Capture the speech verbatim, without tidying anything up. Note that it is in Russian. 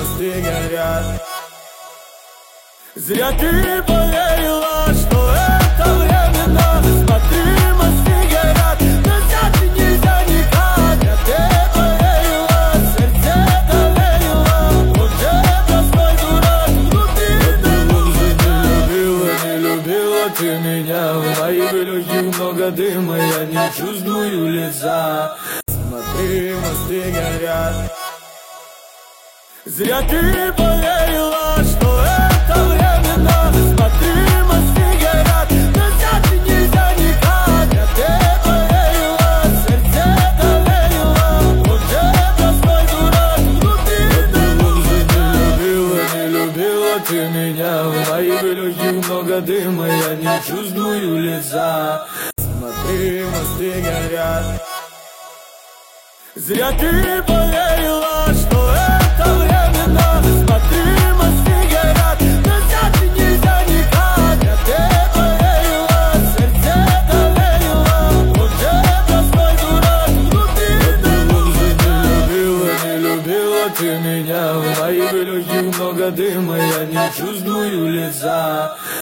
мосты горят. Зря ты поверила, что это временно. Смотри, мосты горят, назад и нельзя никак. Зря ты поверила, сердце доверила. Уже простой дурак, внутри ты уже не любила, не любила ты меня. В моих легких много дыма, я не чувствую лица. Смотри, мосты горят. Зря ты поверила, что это временно. Смотри, мосты горят, назад и нельзя никак. Зря ты поверила, сердце доверила. Уже простой дурак, внутри ты уже не любила, не любила ты меня. В моих легких много дыма, я не чувствую лица. Смотри, мосты горят. Зря ты поверила, что это временно. Смотри, мосты горят, назад и нельзя никак. Зря ты поверила, сердце доверила. Уже простой дурак, внутри ты уже не любила, не любила ты меня. В моих легких много дыма, я не чувствую лица.